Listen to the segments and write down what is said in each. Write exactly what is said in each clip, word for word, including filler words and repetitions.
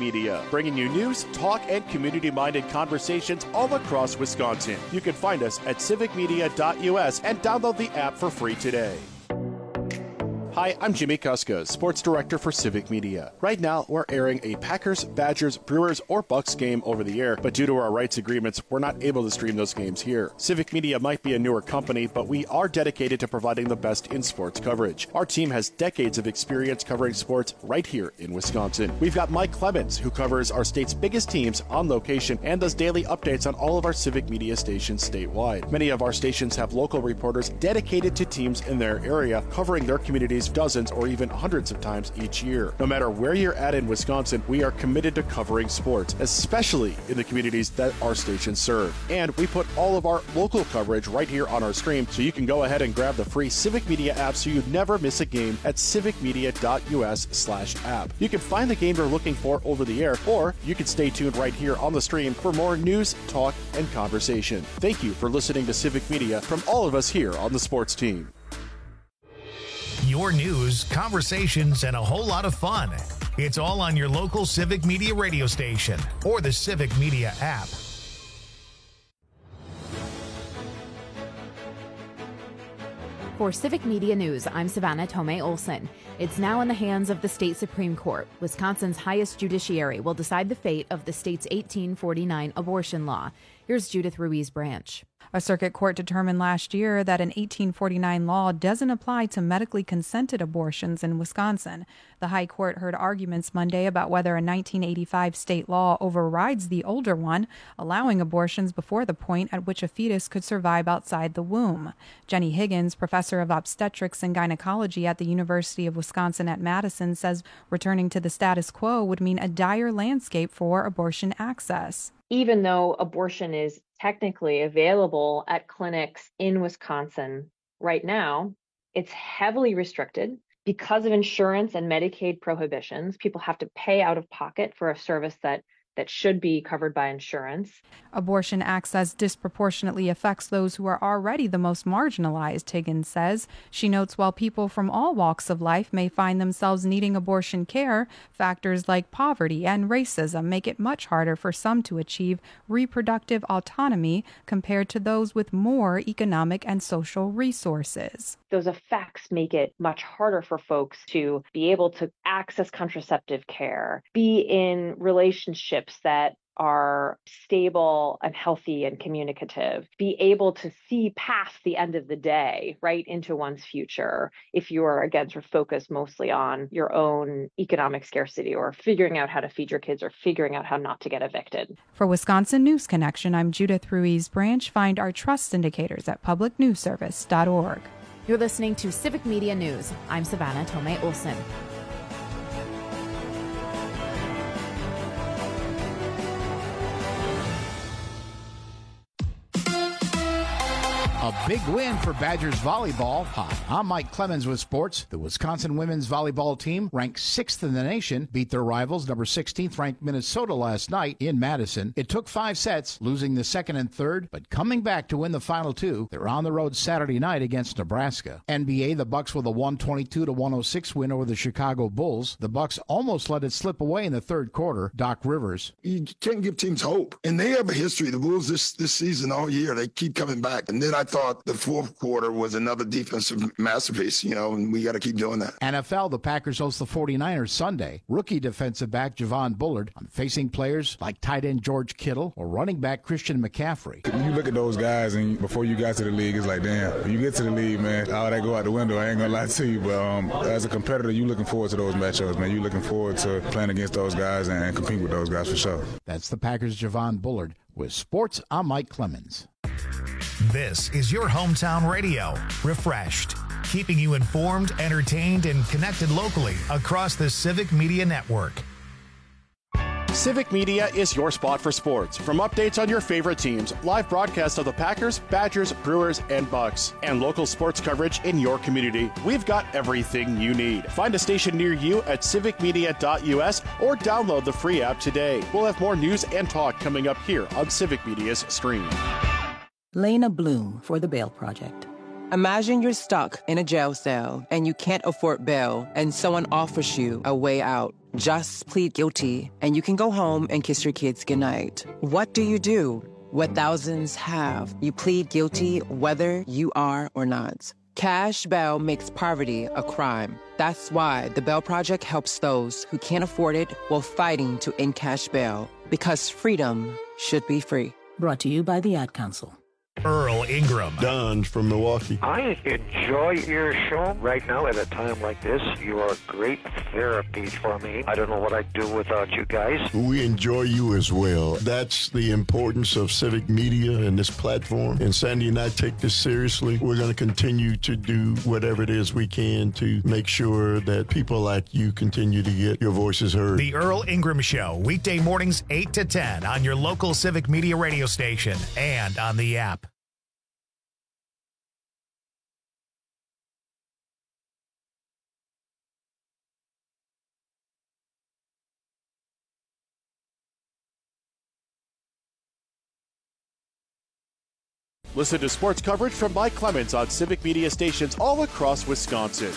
Media, bringing you news, talk, and community-minded conversations all across Wisconsin. You can find us at civic media dot U S and download the app for free today. Hi, I'm Jimmy Kuska, Sports Director for Civic Media. Right now, we're airing a Packers, Badgers, Brewers, or Bucks game over the air, but due to our rights agreements, we're not able to stream those games here. Civic Media might be a newer company, but we are dedicated to providing the best in sports coverage. Our team has decades of experience covering sports right here in Wisconsin. We've got Mike Clemens, who covers our state's biggest teams on location and does daily updates on all of our Civic Media stations statewide. Many of our stations have local reporters dedicated to teams in their area, covering their communities dozens or even hundreds of times each year. No matter where you're at in Wisconsin, we are committed to covering sports, especially in the communities that our stations serve. And we put all of our local coverage right here on our stream, so you can go ahead and grab the free Civic Media app so you never miss a game at civic media dot U S slash app. You can find the game you're looking for over the air, or you can stay tuned right here on the stream for more news, talk, and conversation. Thank you for listening to Civic Media from all of us here on the sports team. Your news, conversations, and a whole lot of fun. It's all on your local Civic Media radio station or the Civic Media app. For Civic Media News, I'm Savannah Tomei Olson. It's now in the hands of the state Supreme Court. Wisconsin's highest judiciary will decide the fate of the state's eighteen forty-nine abortion law. Here's Judith Ruiz Branch. A circuit court determined last year that an eighteen forty-nine law doesn't apply to medically consented abortions in Wisconsin. The High Court heard arguments Monday about whether a nineteen eighty-five state law overrides the older one, allowing abortions before the point at which a fetus could survive outside the womb. Jenny Higgins, professor of obstetrics and gynecology at the University of Wisconsin at Madison, says returning to the status quo would mean a dire landscape for abortion access. Even though abortion is technically available at clinics in Wisconsin right now, it's heavily restricted because of insurance and Medicaid prohibitions. People have to pay out of pocket for a service that that should be covered by insurance. Abortion access disproportionately affects those who are already the most marginalized, Higgins says. She notes while people from all walks of life may find themselves needing abortion care, factors like poverty and racism make it much harder for some to achieve reproductive autonomy compared to those with more economic and social resources. Those effects make it much harder for folks to be able to access contraceptive care, be in relationships that are stable and healthy and communicative, be able to see past the end of the day right into one's future if you're, again, sort of focused mostly on your own economic scarcity or figuring out how to feed your kids or figuring out how not to get evicted. For Wisconsin News Connection, I'm Judith Ruiz Branch. Find our trust indicators at public news service dot org. You're listening to Civic Media News. I'm Savannah Tomei Olson. A big win for Badgers volleyball. Hi, I'm Mike Clemens with sports. The Wisconsin women's volleyball team, ranked sixth in the nation, beat their rivals, number sixteenth ranked Minnesota last night in Madison. It took five sets, losing the second and third, but coming back to win the final two. They're on the road Saturday night against Nebraska. N B A, the Bucks with a one twenty-two to one oh six win over the Chicago Bulls. The Bucks almost let it slip away in the third quarter. Doc Rivers. You can't give teams hope. And they have a history. The Bulls this, this season all year, they keep coming back. And then I thought the fourth quarter was another defensive masterpiece, you know, and we got to keep doing that. N F L, the Packers host the forty-niners Sunday. Rookie defensive back Javon Bullard on facing players like tight end George Kittle or running back Christian McCaffrey. When you look at those guys and before you got to the league, it's like, damn, when you get to the league, man, all that go out the window. I ain't going to lie to you, but um, as a competitor, you looking forward to those matchups, man. You looking forward to playing against those guys and competing with those guys for sure. That's the Packers' Javon Bullard. With sports, I'm Mike Clemens. This is your hometown radio, Refreshed, keeping you informed, entertained, and connected locally across the Civic Media Network. Civic Media is your spot for sports. From updates on your favorite teams, live broadcasts of the Packers, Badgers, Brewers, and Bucks, and local sports coverage in your community, we've got everything you need. Find a station near you at civic media dot U S or download the free app today. We'll have more news and talk coming up here on Civic Media's stream. Lena Bloom for the Bail Project. Imagine you're stuck in a jail cell and you can't afford bail and someone offers you a way out. Just plead guilty, and you can go home and kiss your kids goodnight. What do you do? What thousands have. You plead guilty whether you are or not. Cash bail makes poverty a crime. That's why the Bail Project helps those who can't afford it while fighting to end cash bail. Because freedom should be free. Brought to you by the Ad Council. Earl Ingram. Don from Milwaukee. I enjoy your show. Right now, at a time like this, you are great therapy for me. I don't know what I'd do without you guys. We enjoy you as well. That's the importance of civic media and this platform. And Sandy and I take this seriously. We're going to continue to do whatever it is we can to make sure that people like you continue to get your voices heard. The Earl Ingram Show, weekday mornings eight to ten on your local civic media radio station and on the app. Listen to sports coverage from Mike Clemens on civic media stations all across Wisconsin.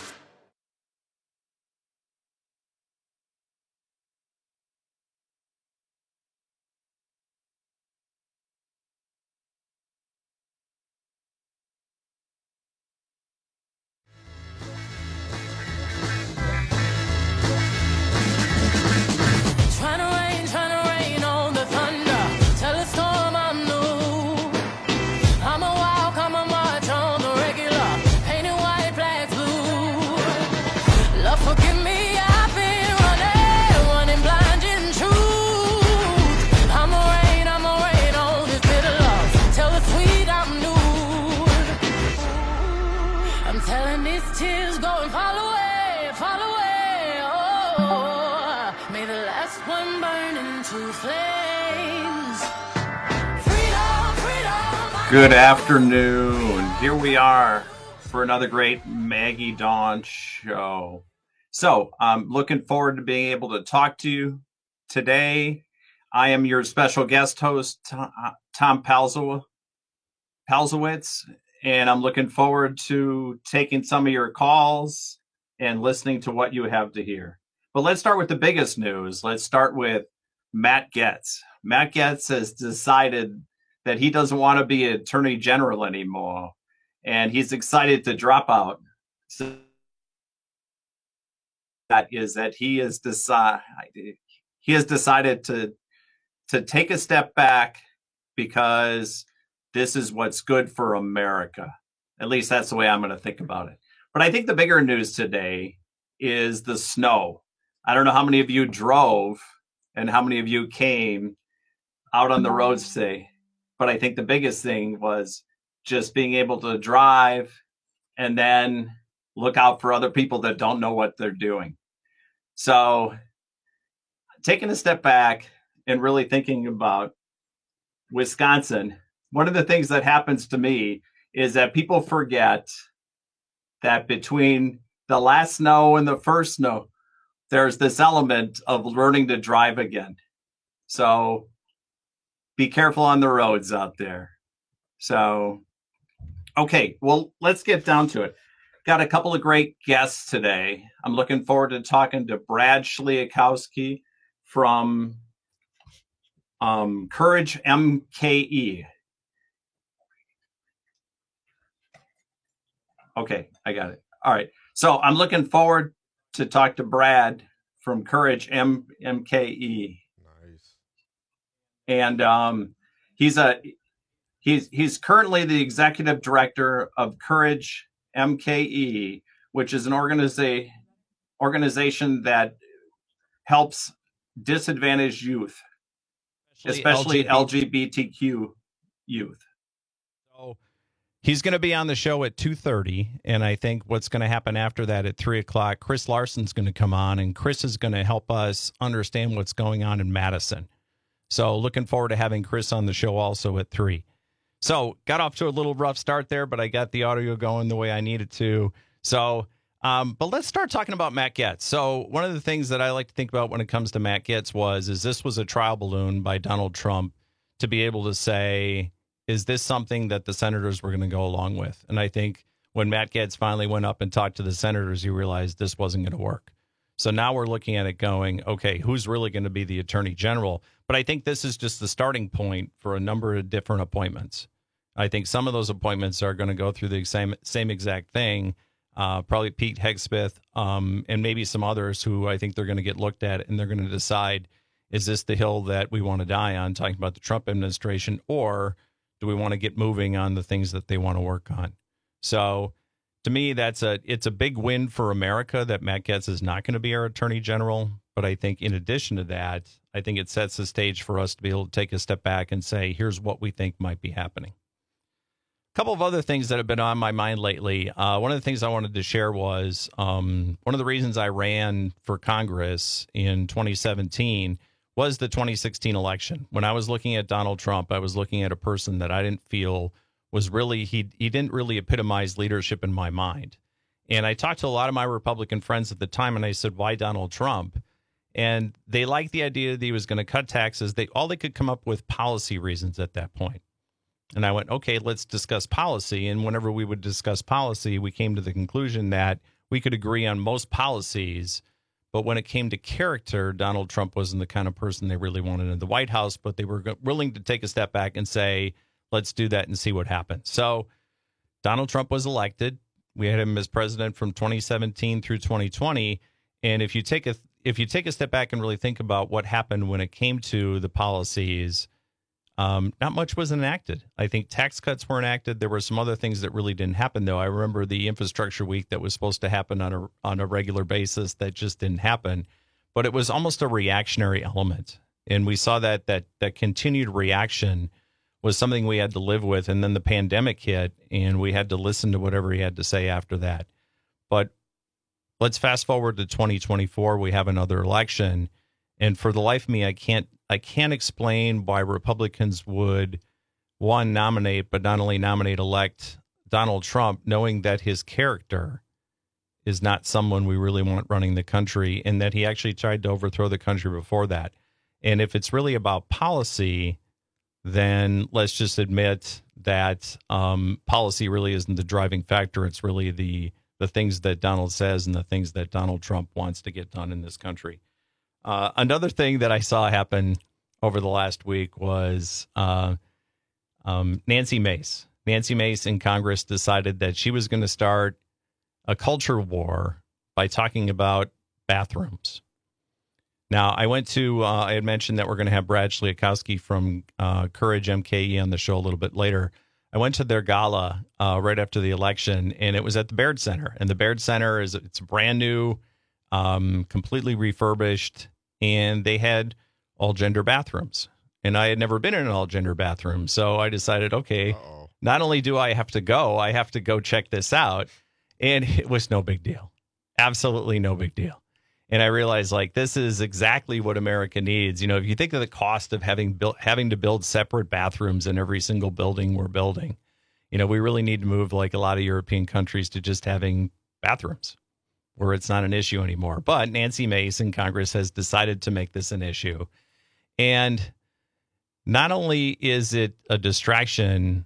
Good afternoon. Here we are for another great Maggie Dawn show. So I'm looking forward to being able to talk to you today. I am your special guest host, Tom Palzowitz, and I'm looking forward to taking some of your calls and listening to what you have to hear. But let's start with the biggest news. Let's start with Matt Gaetz. Matt Gaetz has decided that he doesn't want to be Attorney General anymore, and he's excited to drop out. So that is that he has decided he has decided to to take a step back because this is what's good for America. At least that's the way I'm going to think about it. But I think the bigger news today is the snow. I don't know how many of you drove and how many of you came out on the roads today. But I think the biggest thing was just being able to drive and then look out for other people that don't know what they're doing. So taking a step back and really thinking about Wisconsin, one of the things that happens to me is that people forget that between the last snow and the first snow, there's this element of learning to drive again. So be careful on the roads out there. So, okay, well, let's get down to it. Got a couple of great guests today. I'm looking forward to talking to Brad Schliakowski from um, Courage M K E. Okay, I got it. All right. So I'm looking forward to talk to Brad from Courage M K E. And um, he's a he's he's currently the executive director of Courage M K E, which is an organiza- organization that helps disadvantaged youth, especially L G B T Q youth. So he's going to be on the show at two thirty, and I think what's going to happen after that at three o'clock, Chris Larson's going to come on, and Chris is going to help us understand what's going on in Madison. So looking forward to having Chris on the show also at three. So got off to a little rough start there, but I got the audio going the way I needed to. So, um, but let's start talking about Matt Gaetz. So one of the things that I like to think about when it comes to Matt Gaetz was, is this was a trial balloon by Donald Trump to be able to say, is this something that the senators were going to go along with? And I think when Matt Gaetz finally went up and talked to the senators, he realized this wasn't going to work. So now we're looking at it going, okay, who's really going to be the attorney general? But I think this is just the starting point for a number of different appointments. I think some of those appointments are going to go through the same same exact thing. Uh, probably Pete Hegseth um, and maybe some others who I think they're going to get looked at and they're going to decide, is this the hill that we want to die on, talking about the Trump administration, or do we want to get moving on the things that they want to work on? So to me, that's a it's a big win for America that Matt Gaetz is not going to be our attorney general. But I think in addition to that, I think it sets the stage for us to be able to take a step back and say, here's what we think might be happening. A couple of other things that have been on my mind lately. Uh, one of the things I wanted to share was um, one of the reasons I ran for Congress in twenty seventeen was the twenty sixteen election. When I was looking at Donald Trump, I was looking at a person that I didn't feel was really, he, he didn't really epitomize leadership in my mind. And I talked to a lot of my Republican friends at the time, and I said, why Donald Trump? And they liked the idea that he was going to cut taxes. They all they could come up with policy reasons at that point. And I went, okay, let's discuss policy. And whenever we would discuss policy, we came to the conclusion that we could agree on most policies. But when it came to character, Donald Trump wasn't the kind of person they really wanted in the White House, but they were willing to take a step back and say, let's do that and see what happens. So Donald Trump was elected. We had him as president from twenty seventeen through twenty twenty. And if you take a if you take a step back and really think about what happened when it came to the policies, Um, not much was enacted. I think tax cuts were enacted. There were some other things that really didn't happen, though. I remember the infrastructure week that was supposed to happen on a on a regular basis that just didn't happen. But it was almost a reactionary element, and we saw that that that continued reaction was something we had to live with. And then the pandemic hit, and we had to listen to whatever he had to say after that. But let's fast forward to twenty twenty-four. We have another election, and for the life of me, I can't. I can't explain why Republicans would, one, nominate, but not only nominate, elect Donald Trump, knowing that his character is not someone we really want running the country, and that he actually tried to overthrow the country before that. And if it's really about policy, then let's just admit that um, policy really isn't the driving factor. It's really the the things that Donald says and the things that Donald Trump wants to get done in this country. Uh, another thing that I saw happen over the last week was uh, um, Nancy Mace. Nancy Mace in Congress decided that she was going to start a culture war by talking about bathrooms. Now, I went to, uh, I had mentioned that we're going to have Brad Schliakowski from uh, Courage M K E on the show a little bit later. I went to their gala uh, right after the election, and it was at the Baird Center. And the Baird Center is it's brand new, um, completely refurbished. And they had all gender bathrooms, and I had never been in an all gender bathroom. So I decided, okay, Uh-oh. Not only do I have to go, I have to go check this out. And it was no big deal. Absolutely no big deal. And I realized, like, this is exactly what America needs. You know, if you think of the cost of having built, having to build separate bathrooms in every single building we're building, you know, we really need to move, like a lot of European countries, to just having bathrooms where it's not an issue anymore. But Nancy Mace in Congress has decided to make this an issue. And not only is it a distraction,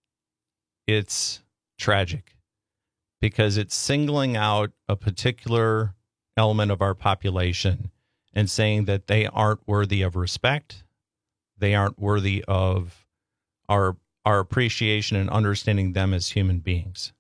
it's tragic because it's singling out a particular element of our population and saying that they aren't worthy of respect. They aren't worthy of our, our appreciation and understanding them as human beings.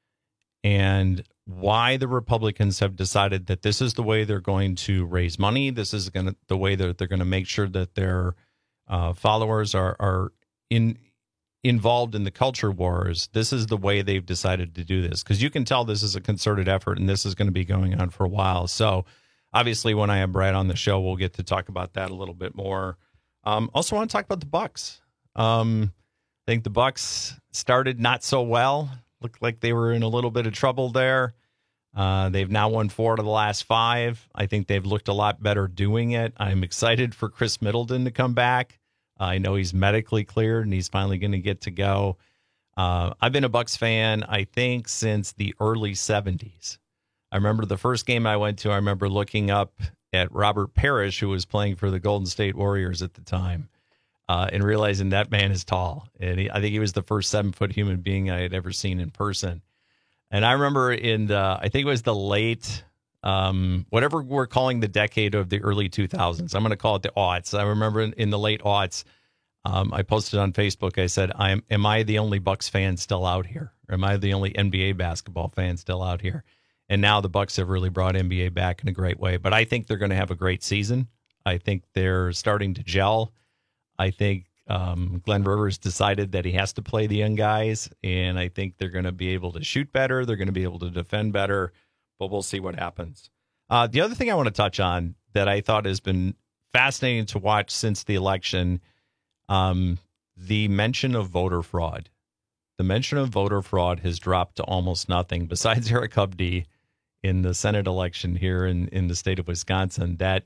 And why the Republicans have decided that this is the way they're going to raise money. This is going to the way that they're going to make sure that their uh, followers are are in involved in the culture wars. This is the way they've decided to do this, because you can tell this is a concerted effort, and this is going to be going on for a while. So, obviously, when I have Brad on the show, we'll get to talk about that a little bit more. Um, also, want to talk about the Bucks. Um, I think the Bucks started not so well. Looked like they were in a little bit of trouble there. Uh, they've now won four of the last five. I think they've looked a lot better doing it. I'm excited for Chris Middleton to come back. Uh, I know he's medically cleared, and he's finally going to get to go. Uh, I've been a Bucks fan, I think, since the early seventies. I remember the first game I went to, I remember looking up at Robert Parrish, who was playing for the Golden State Warriors at the time. Uh, and realizing that man is tall. And he, I think he was the first seven-foot human being I had ever seen in person. And I remember in the, I think it was the late um, whatever we're calling the decade of the early two thousands. I'm going to call it the aughts. I remember in, in the late aughts, um, I posted on Facebook, I said, I am, am I the only Bucks fan still out here? Or am I the only N B A basketball fan still out here? And now the Bucks have really brought N B A back in a great way. But I think they're going to have a great season. I think they're starting to gel. I think um, Glenn Rivers decided that he has to play the young guys, and I think they're going to be able to shoot better. They're going to be able to defend better, but we'll see what happens. Uh, the other thing I want to touch on that I thought has been fascinating to watch since the election, um, the mention of voter fraud. The mention of voter fraud has dropped to almost nothing besides Eric Hubdy in the Senate election here in, in the state of Wisconsin. That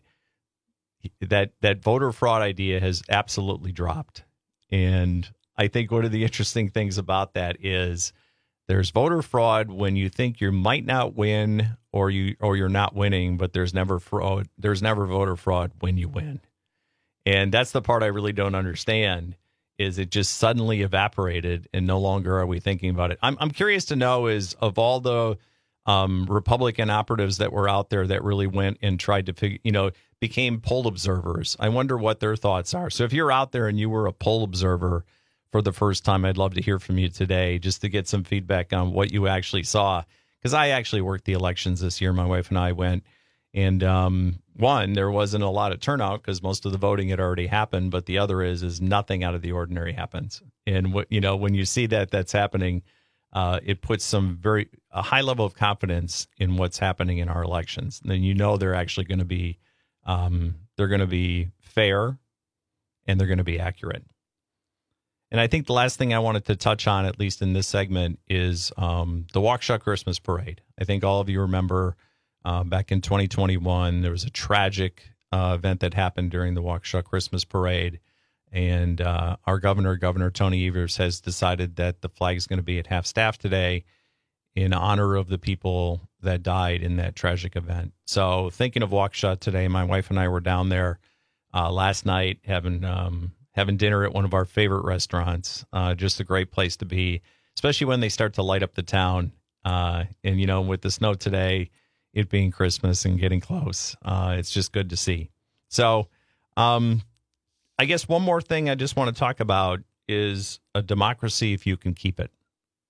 that that voter fraud idea has absolutely dropped. And I think one of the interesting things about that is there's voter fraud when you think you might not win or you or you're not winning, but there's never fraud. There's never voter fraud when you win. And that's the part I really don't understand. Is it just suddenly evaporated and no longer are we thinking about it? I'm I'm curious to know is of all the um, Republican operatives that were out there that really went and tried to figure, you know, became poll observers. I wonder what their thoughts are. So if you're out there and you were a poll observer for the first time, I'd love to hear from you today just to get some feedback on what you actually saw. Because I actually worked the elections this year. My wife and I went. And um, one, there wasn't a lot of turnout because most of the voting had already happened. But the other is, is nothing out of the ordinary happens. And what you know, when you see that that's happening, uh, it puts some very a high level of confidence in what's happening in our elections. And then you know they're actually going to be um, they're going to be fair and they're going to be accurate. And I think the last thing I wanted to touch on, at least in this segment, is um, the Waukesha Christmas Parade. I think all of you remember. Uh, back in twenty twenty-one, there was a tragic uh, event that happened during the Waukesha Christmas Parade. And uh, our governor, Governor Tony Evers, has decided that the flag is going to be at half-staff today in honor of the people that died in that tragic event. So thinking of Waukesha today, my wife and I were down there uh, last night having um, having dinner at one of our favorite restaurants. Uh, just a great place to be, especially when they start to light up the town. Uh, and, you know, with the snow today, it being Christmas and getting close. Uh, it's just good to see. So um, I guess one more thing I just want to talk about is a democracy if you can keep it.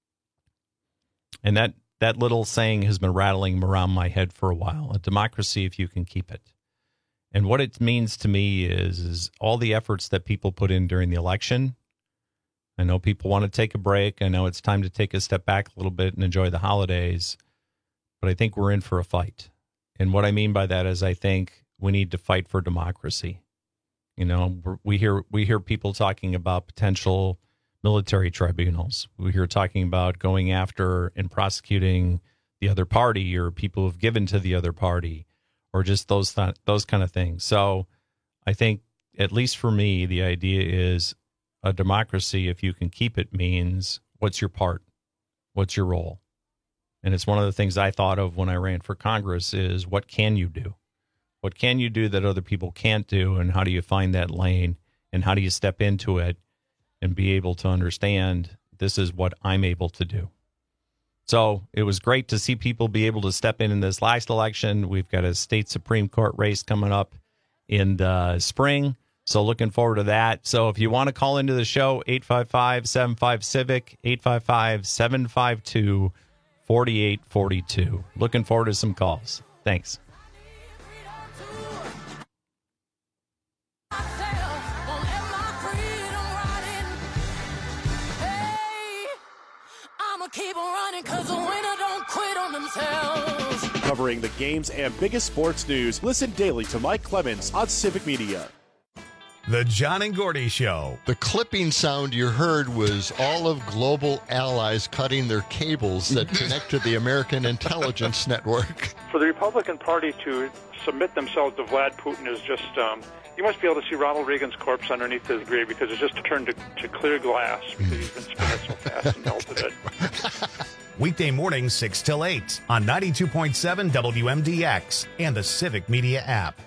And that, that little saying has been rattling around my head for a while, a democracy if you can keep it. And what it means to me is, is all the efforts that people put in during the election. I know people want to take a break. I know it's time to take a step back a little bit and enjoy the holidays. But I think we're in for a fight. And what I mean by that is I think we need to fight for democracy. You know, we hear we hear people talking about potential military tribunals. We hear talking about going after and prosecuting the other party or people who've given to the other party or just those th- those kind of things. So I think, at least for me, the idea is a democracy, if you can keep it, means what's your part? What's your role? And it's one of the things I thought of when I ran for Congress is what can you do? What can you do that other people can't do? And how do you find that lane? And how do you step into it and be able to understand this is what I'm able to do? So it was great to see people be able to step in in this last election. We've got a state Supreme Court race coming up in the spring. So looking forward to that. So if you want to call into the show, eight five five, seven five, CIVIC, eight five five, seven five two, forty-eight forty-two. Looking forward to some calls. Thanks. Keep running, 'cause the winner don't quit on themselves. Covering the games and biggest sports news, listen daily to Mike Clemens on Civic Media. The John and Gordy Show. The clipping sound you heard was all of global allies cutting their cables that connect to the American intelligence network. For the Republican Party to submit themselves to Vlad Putin is just, um, you must be able to see Ronald Reagan's corpse underneath his grave because it's just turned to, to clear glass because he's been spinning so fast and melted it. Weekday mornings six till eight on ninety-two point seven W M D X and the Civic Media app.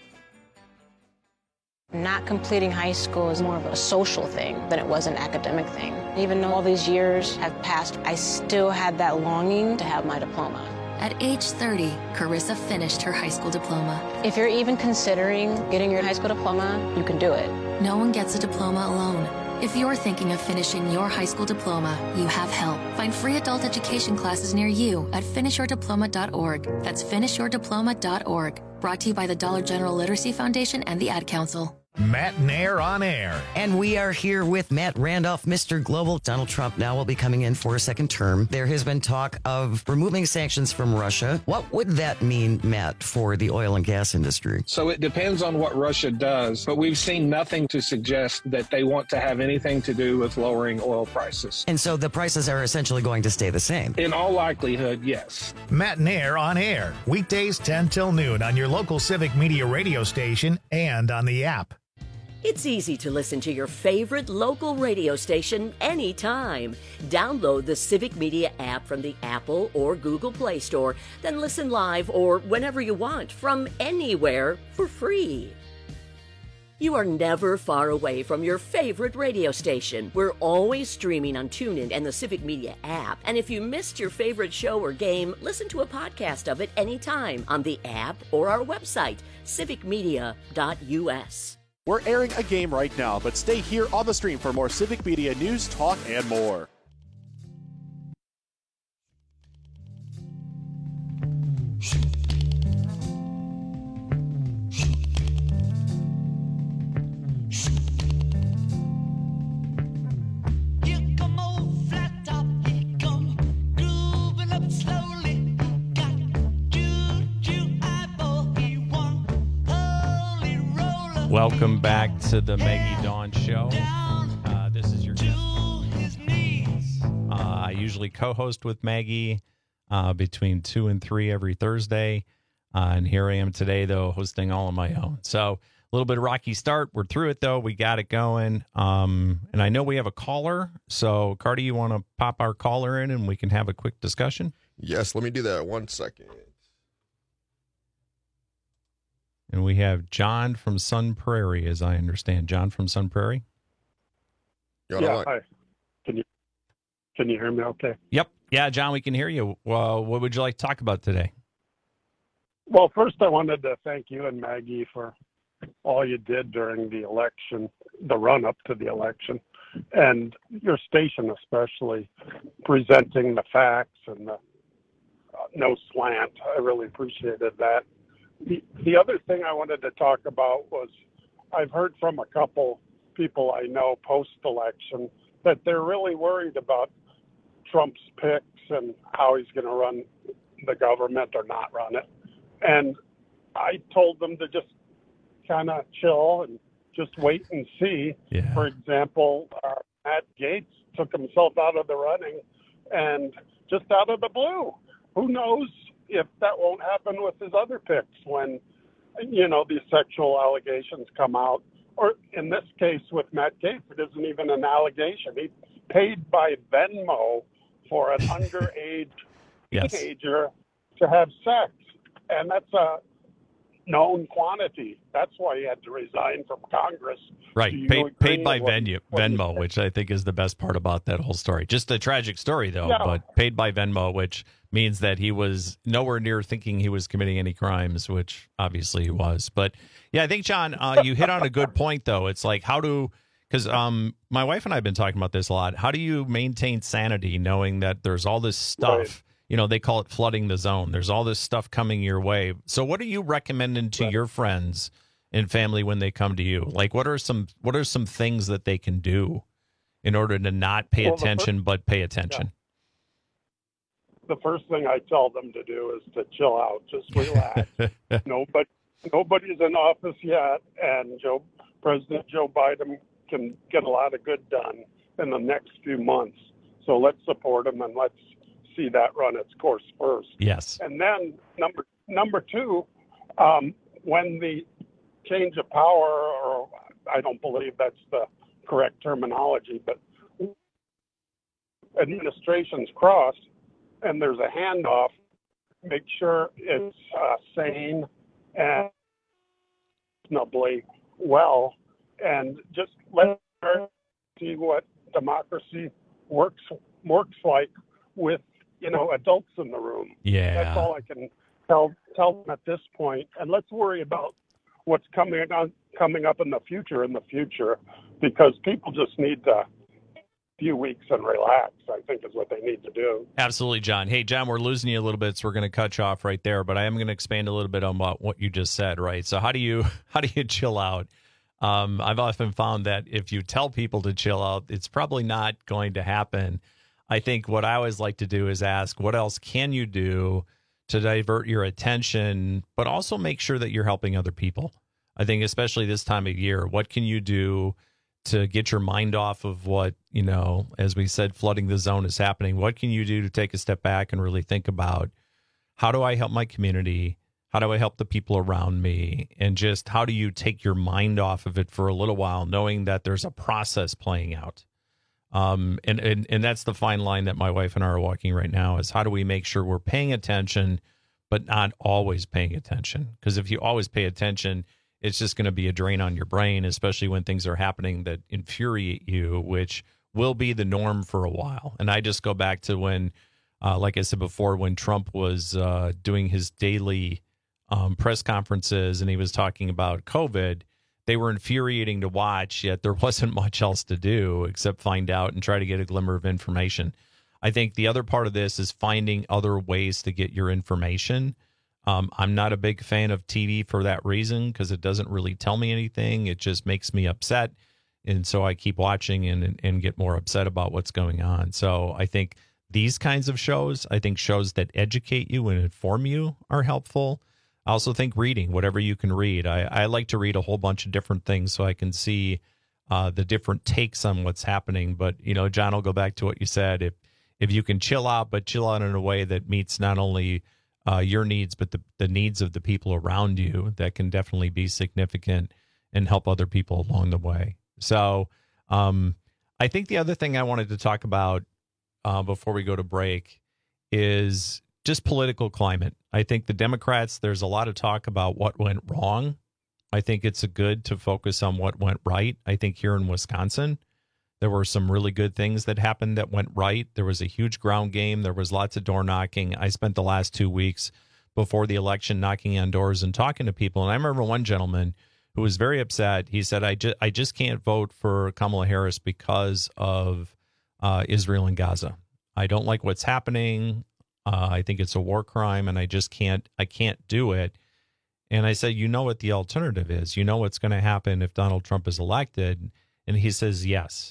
Not completing high school is more of a social thing than it was an academic thing. Even though all these years have passed, I still had that longing to have my diploma. At age thirty, Carissa finished her high school diploma. If you're even considering getting your high school diploma, you can do it. No one gets a diploma alone. If you're thinking of finishing your high school diploma, you have help. Find free adult education classes near you at finish your diploma dot org. That's finish your diploma dot org. Brought to you by the Dollar General Literacy Foundation and the Ad Council. Matt Nair on air. And we are here with Matt Randolph, Mister Global. Donald Trump now will be coming in for a second term. There has been talk of removing sanctions from Russia. What would that mean, Matt, for the oil and gas industry? So it depends on what Russia does, but we've seen nothing to suggest that they want to have anything to do with lowering oil prices. And so the prices are essentially going to stay the same? In all likelihood, yes. Matt Nair on air, weekdays ten till noon on your local Civic Media radio station and on the app. It's easy to listen to your favorite local radio station anytime. Download the Civic Media app from the Apple or Google Play Store, then listen live or whenever you want from anywhere for free. You are never far away from your favorite radio station. We're always streaming on TuneIn and the Civic Media app. And if you missed your favorite show or game, listen to a podcast of it anytime on the app or our website, civic media dot u s. We're airing a game right now, but stay here on the stream for more Civic Media news, talk, and more. Welcome back to the Maggie Dawn Show. Uh, this is your guest. Uh, I usually co-host with Maggie uh, between two and three every Thursday. Uh, and here I am today, though, hosting all on my own. So a little bit of rocky start. We're through it, though. We got it going. Um, and I know we have a caller. So, Cardi, you want to pop our caller in and we can have a quick discussion? Yes, let me do that. One second. And we have John from Sun Prairie, as I understand. John from Sun Prairie? Yeah, hi. Can you, can you hear me okay? Yep. Yeah, John, we can hear you. Well, what would you like to talk about today? Well, first I wanted to thank you and Maggie for all you did during the election, the run-up to the election, and your station especially, presenting the facts and the uh, no slant. I really appreciated that. The, the other thing I wanted to talk about was I've heard from a couple people I know post-election that they're really worried about Trump's picks and how he's going to run the government or not run it. And I told them to just kind of chill and just wait and see. Yeah. For example, uh, Matt Gaetz took himself out of the running and just out of the blue. Who knows if that won't happen with his other picks when, you know, these sexual allegations come out. Or in this case with Matt Gaetz, it isn't even an allegation. He paid by Venmo for an underage yes. teenager to have sex. And that's a known quantity. That's why he had to resign from Congress. Right. Do you Paid, agree paid by with Venmo, what he Venmo said? which I think is the best part about that whole story. Just a tragic story, though, Yeah. but paid by Venmo, which means that he was nowhere near thinking he was committing any crimes, which obviously he was. But yeah, I think, John, uh, you hit on a good point, though. It's like, how do, because um, my wife and I have been talking about this a lot. How do you maintain sanity knowing that there's all this stuff? Right. You know, they call it flooding the zone. There's all this stuff coming your way. So what are you recommending to Right. your friends and family when they come to you? Like, what are some what are some things that they can do in order to not pay Well, the attention, first- but pay attention? The first thing I tell them to do is to chill out, just relax. Nobody, nobody's in office yet, and Joe, President Joe Biden can get a lot of good done in the next few months. So let's support him and let's see that run its course first. Yes. And then number number two, um, when the change of power, or I don't believe that's the correct terminology, but administrations cross and there's a handoff, make sure it's uh, sane and reasonably well, and just let her see what democracy works works like with you know, adults in the room. Yeah. That's all I can tell tell them at this point. And let's worry about what's coming on coming up in the future in the future, because people just need to few weeks and relax, I think, is what they need to do. Absolutely, John. Hey, John, we're losing you a little bit, so we're going to cut you off right there. But I am going to expand a little bit on what, what you just said, right? So how do you how do you chill out? Um, I've often found that if you tell people to chill out, it's probably not going to happen. I think what I always like to do is ask, what else can you do to divert your attention, but also make sure that you're helping other people? I think especially this time of year, what can you do to get your mind off of what, you know, as we said, flooding the zone is happening? What can you do to take a step back and really think about, how do I help my community? How do I help the people around me? And just how do you take your mind off of it for a little while, knowing that there's a process playing out? Um, and, and, and that's the fine line that my wife and I are walking right now, is how do we make sure we're paying attention, but not always paying attention? Because if you always pay attention, it's just going to be a drain on your brain, especially when things are happening that infuriate you, which will be the norm for a while. And I just go back to when, uh, like I said before, when Trump was uh, doing his daily um, press conferences and he was talking about COVID, they were infuriating to watch, yet there wasn't much else to do except find out and try to get a glimmer of information. I think the other part of this is finding other ways to get your information. Um, I'm not a big fan of T V for that reason, because it doesn't really tell me anything. It just makes me upset. And so I keep watching and, and, and get more upset about what's going on. So I think these kinds of shows, I think shows that educate you and inform you are helpful. I also think reading, whatever you can read. I, I like to read a whole bunch of different things so I can see uh, the different takes on what's happening. But, you know, John, I'll go back to what you said. If, if you can chill out, but chill out in a way that meets not only Uh, your needs, but the, the needs of the people around you, that can definitely be significant and help other people along the way. So um, I think the other thing I wanted to talk about uh, before we go to break is just political climate. I think the Democrats, there's a lot of talk about what went wrong. I think it's a good to focus on what went right. I think here in Wisconsin, there were some really good things that happened that went right. There was a huge ground game. There was lots of door knocking. I spent the last two weeks before the election knocking on doors and talking to people. And I remember one gentleman who was very upset. He said, I just, I just can't vote for Kamala Harris because of uh, Israel and Gaza. I don't like what's happening. Uh, I think it's a war crime, and I just can't, I can't do it. And I said, you know what the alternative is? You know what's going to happen if Donald Trump is elected? And he says, yes.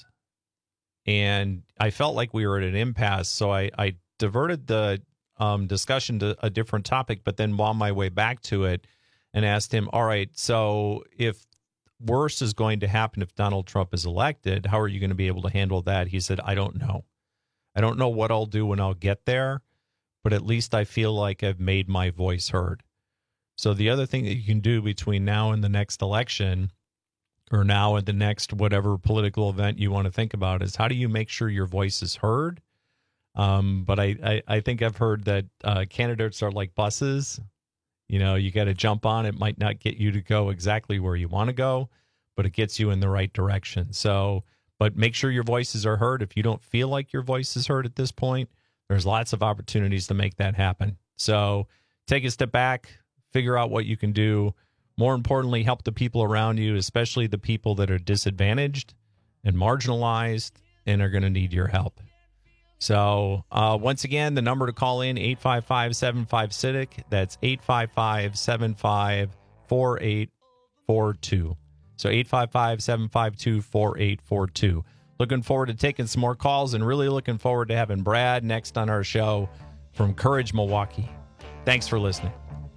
And I felt like we were at an impasse, so I, I diverted the um, discussion to a different topic, but then wound my way back to it and asked him, all right, so if worse is going to happen if Donald Trump is elected, how are you going to be able to handle that? He said, I don't know. I don't know what I'll do when I'll get there, but at least I feel like I've made my voice heard. So the other thing that you can do between now and the next election, or now at the next whatever political event you want to think about, is how do you make sure your voice is heard? Um, but I, I, I think I've heard that uh, candidates are like buses. You know, you got to jump on. It might not get you to go exactly where you want to go, but it gets you in the right direction. So, but make sure your voices are heard. If you don't feel like your voice is heard at this point, there's lots of opportunities to make that happen. So take a step back, figure out what you can do. More importantly, help the people around you, especially the people that are disadvantaged and marginalized and are going to need your help. So uh, once again, the number to call in, eight five five, seven five, C I V C. That's eight five five, seven five, four eight four two. So eight five five, seven five two, four eight four two. Looking forward to taking some more calls, and really looking forward to having Brad next on our show from Courage, Milwaukee. Thanks for listening.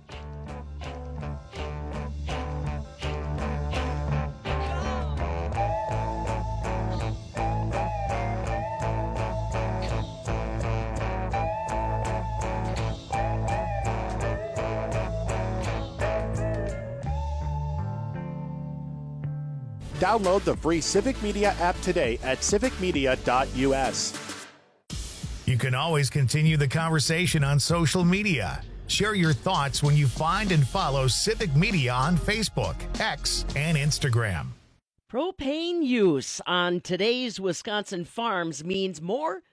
Download the free Civic Media app today at civic media dot u s. You can always continue the conversation on social media. Share your thoughts when you find and follow Civic Media on Facebook, X, and Instagram. Propane use on today's Wisconsin farms means more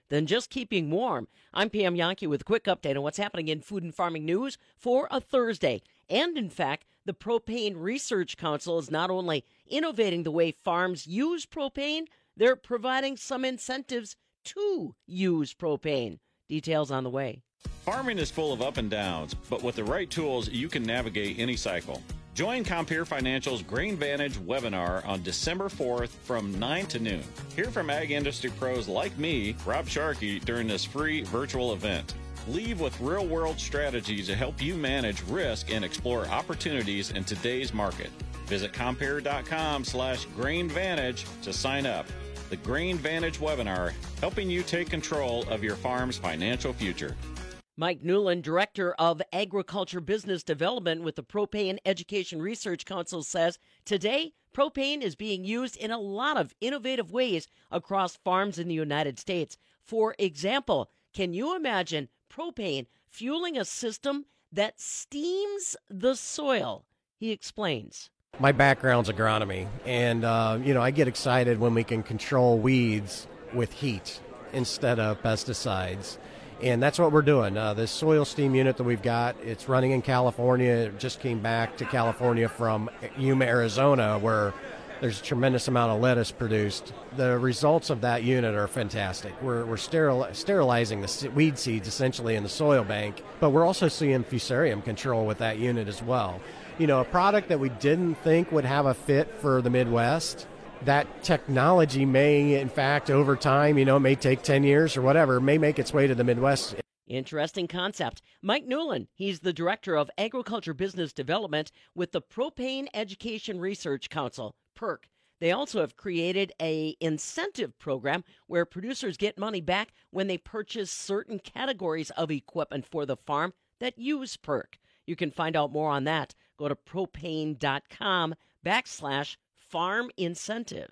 than just keeping warm. I'm Pam Yankee with a quick update on what's happening in food and farming news for a Thursday. And in fact, the Propane Research Council is not only innovating the way farms use propane, they're providing some incentives to use propane. Details on the way. Farming is full of up and downs, but with the right tools, you can navigate any cycle. Join Compeer Financial's Grain Vantage webinar on December fourth from nine to noon. Hear from ag industry pros like me, Rob Sharkey, during this free virtual event. Leave with real-world strategies to help you manage risk and explore opportunities in today's market. Visit Compeer.com slash Grain Vantage to sign up. The Grain Vantage webinar, helping you take control of your farm's financial future. Mike Newland, Director of Agriculture Business Development with the Propane Education Research Council, says today propane is being used in a lot of innovative ways across farms in the United States. For example, can you imagine propane fueling a system that steams the soil? He explains. My background's agronomy, and uh, you know, I get excited when we can control weeds with heat instead of pesticides. And that's what we're doing. Uh, this soil steam unit that we've got, it's running in California. It just came back to California from Yuma, Arizona, where there's a tremendous amount of lettuce produced. The results of that unit are fantastic. We're, we're steril- sterilizing the weed seeds essentially in the soil bank, but we're also seeing fusarium control with that unit as well. You know, a product that we didn't think would have a fit for the Midwest, that technology may, in fact, over time, you know, may take ten years or whatever, may make its way to the Midwest. Interesting concept. Mike Newland, he's the Director of Agriculture Business Development with the Propane Education Research Council, PERC. They also have created a incentive program where producers get money back when they purchase certain categories of equipment for the farm that use PERC. You can find out more on that. Go to propane.com backslash farm incentive.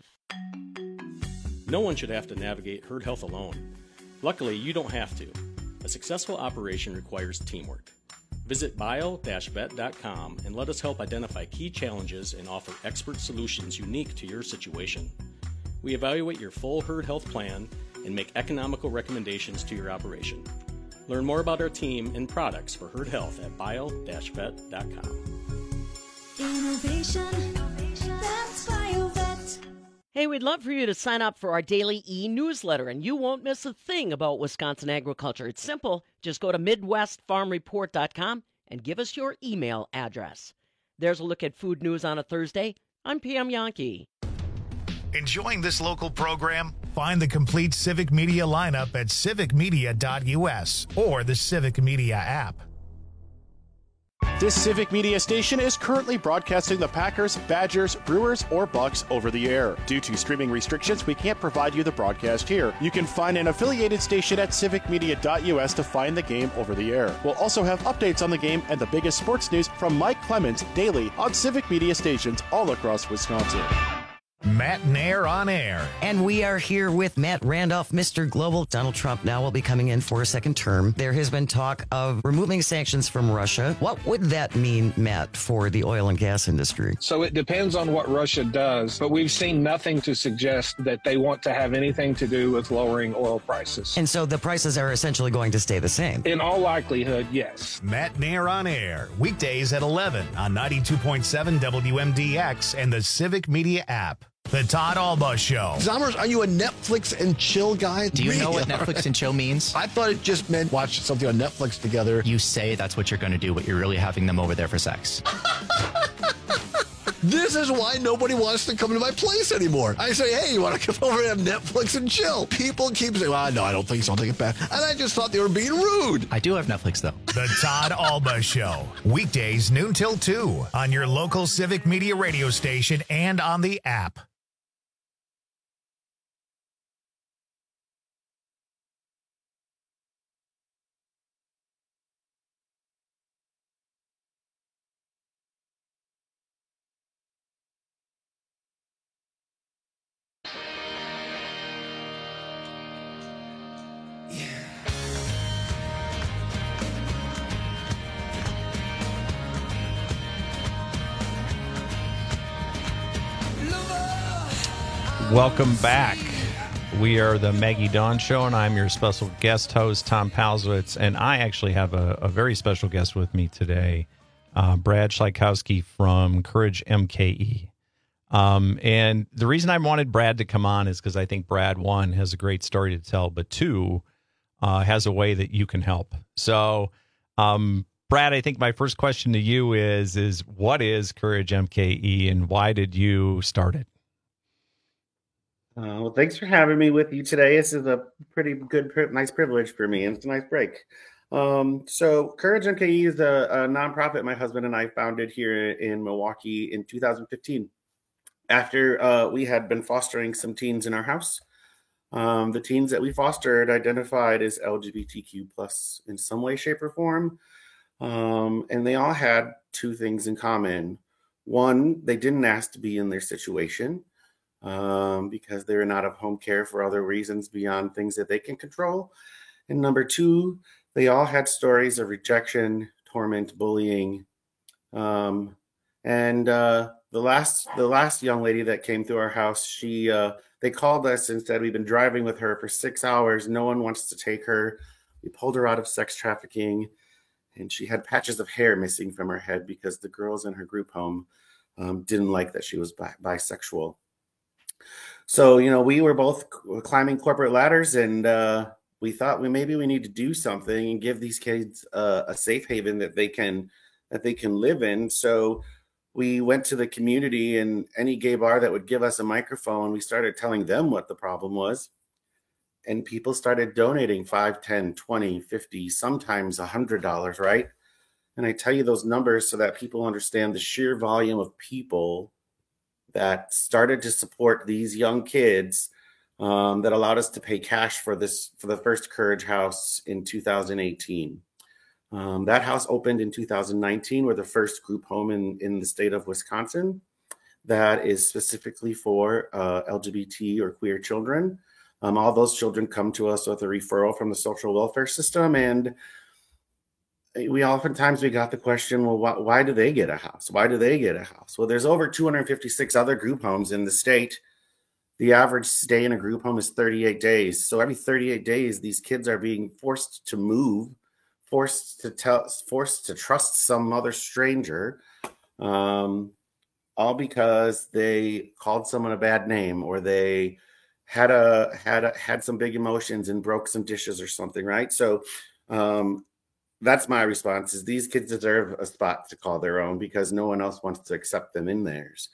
No one should have to navigate herd health alone. Luckily, you don't have to. A successful operation requires teamwork. Visit bio dash vet dot com and let us help identify key challenges and offer expert solutions unique to your situation. We evaluate your full herd health plan and make economical recommendations to your operation. Learn more about our team and products for herd health at bio dash vet dot com. Innovation, that's BioVet. Hey, we'd love for you to sign up for our daily e-newsletter, and you won't miss a thing about Wisconsin agriculture. It's simple. Just go to midwest farm report dot com and give us your email address. There's a look at food news on a Thursday. I'm Pam Yankee. Enjoying this local program? Find the complete Civic Media lineup at civic media dot u s or the Civic Media app. This Civic Media station is currently broadcasting the Packers, Badgers, Brewers, or Bucks over the air. Due to streaming restrictions, we can't provide you the broadcast here. You can find an affiliated station at civic media dot u s to find the game over the air. We'll also have updates on the game and the biggest sports news from Mike Clemens daily on Civic Media stations all across Wisconsin. Matt Nair on air. And we are here with Matt Randolph, Mister Global. Donald Trump now will be coming in for a second term. There has been talk of removing sanctions from Russia. What would that mean, Matt, for the oil and gas industry? So it depends on what Russia does, but we've seen nothing to suggest that they want to have anything to do with lowering oil prices. And so the prices are essentially going to stay the same? In all likelihood, yes. Matt Nair on air, weekdays at eleven on ninety-two point seven W M D X and the Civic Media app. The Todd Alba Show. Zommers, are you a Netflix and chill guy? Do you really? know what Netflix and chill means? I thought it just meant watch something on Netflix together. You say that's what you're going to do, but you're really having them over there for sex. This is why nobody wants to come to my place anymore. I say, hey, you want to come over and have Netflix and chill? People keep saying, well, no, I don't think so. I'll take it back. And I just thought they were being rude. I do have Netflix, though. The Todd Alba Show. Weekdays noon till two on your local Civic Media radio station and on the app. Welcome back. We are the Maggie Dawn Show, and I'm your special guest host, Tom Palzwitz. And I actually have a, a very special guest with me today, uh, Brad Schleikowski from Courage M K E. Um, and the reason I wanted Brad to come on is because I think Brad, one, has a great story to tell, but two, uh, has a way that you can help. So, um, Brad, I think my first question to you is, is what is Courage M K E and why did you start it? Uh, well, thanks for having me with you today. This is a pretty good, nice privilege for me, and it's a nice break. Um, so Courage M K E is a, a nonprofit my husband and I founded here in Milwaukee in two thousand fifteen. After uh, we had been fostering some teens in our house. Um, the teens that we fostered identified as L G B T Q plus in some way, shape, or form. Um, and they all had two things in common. One, they didn't ask to be in their situation um, because they were not of home care for other reasons beyond things that they can control. And number two, they all had stories of rejection, torment, bullying. Um, and uh, the last the last young lady that came through our house, she uh, they called us and said, we've been driving with her for six hours. No one wants to take her. We pulled her out of sex trafficking. And she had patches of hair missing from her head because the girls in her group home um, didn't like that she was bi- bisexual. So, you know, we were both climbing corporate ladders, and uh, we thought we maybe we need to do something and give these kids uh, a safe haven that they can that they can live in. So we went to the community, and any gay bar that would give us a microphone, we started telling them what the problem was. And people started donating five, ten, twenty, fifty, sometimes one hundred dollars, right? And I tell you those numbers so that people understand the sheer volume of people that started to support these young kids um, that allowed us to pay cash for this for the first Courage House in two thousand eighteen. Um, that house opened in two thousand nineteen. We're the first group home in, in the state of Wisconsin that is specifically for uh, L G B T or queer children. Um, all those children come to us with a referral from the social welfare system. And we oftentimes we got the question, well, why, why do they get a house? Why do they get a house? Well, there's over two hundred fifty-six other group homes in the state. The average stay in a group home is thirty-eight days. So every thirty-eight days, these kids are being forced to move, forced to tell, forced to trust some other stranger, um, all because they called someone a bad name or they had a had a, had some big emotions and broke some dishes or something, right? So um, that's my response: is these kids deserve a spot to call their own because no one else wants to accept them in theirs.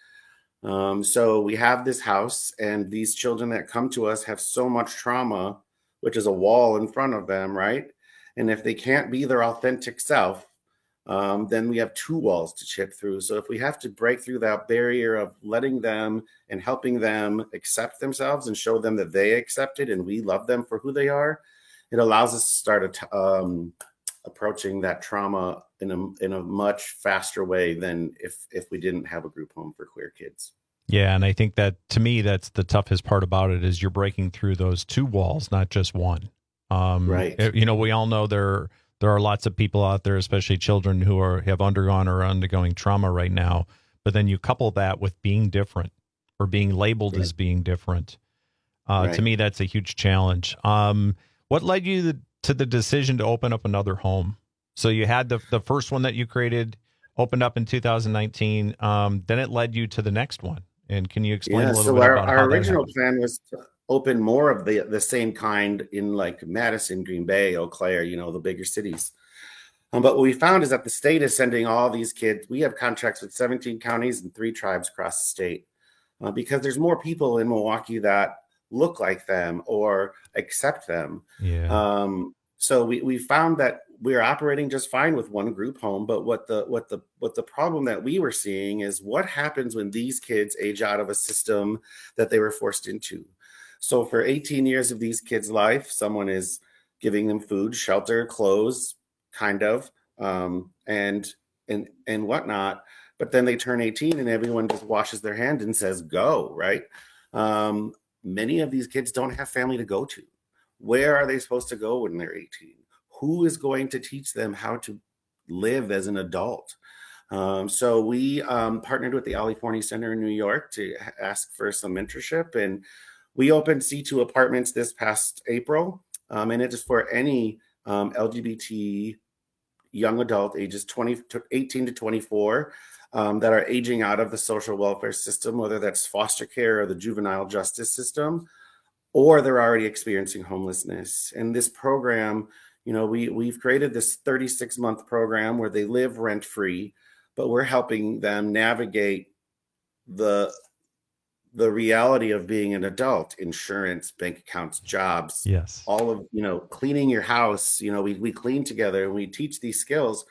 Um, so we have this house, and these children that come to us have so much trauma, which is a wall in front of them, right? And if they can't be their authentic self, um, then we have two walls to chip through. So if we have to break through that barrier of letting them and helping them accept themselves and show them that they accept it and we love them for who they are, it allows us to start a, um, approaching that trauma in a in a much faster way than if if we didn't have a group home for queer kids. Yeah, and I think that to me that's the toughest part about it is you're breaking through those two walls, not just one. Um, right. You know, we all know there there are lots of people out there, especially children who are have undergone or are undergoing trauma right now. But then you couple that with being different or being labeled right. as being different. Uh, right. To me, that's a huge challenge. Um, what led you the, to the decision to open up another home? So you had the the first one that you created, opened up in two thousand nineteen. Um, then it led you to the next one. And can you explain yeah, a little so bit our, about our how original that plan was to open more of the the same kind in like Madison, Green Bay, Eau Claire, you know, the bigger cities. Um, but what we found is that the state is sending all these kids. We have contracts with seventeen counties and three tribes across the state uh, because there's more people in Milwaukee that look like them or accept them. Yeah. Um, so we, we found that we're operating just fine with one group home. But what the what the what the problem that we were seeing is what happens when these kids age out of a system that they were forced into. So for eighteen years of these kids' life, someone is giving them food, shelter, clothes, kind of, um, and and and whatnot. But then they turn eighteen and everyone just washes their hand and says, go, right? Um, many of these kids don't have family to go to. Where are they supposed to go when they're eighteen? Who is going to teach them how to live as an adult? Um, so we um, partnered with the Ali Forney Center in New York to ask for some mentorship, and we opened C two Apartments this past April, um, and it is for any um, L G B T young adult ages twenty to eighteen to twenty-four um, that are aging out of the social welfare system, whether that's foster care or the juvenile justice system, or they're already experiencing homelessness. And this program, you know, we, we've created this thirty-six month program where they live rent-free, but we're helping them navigate the the reality of being an adult: insurance, bank accounts, jobs, yes, all of, you know, cleaning your house. You know, we, we clean together and we teach these skills.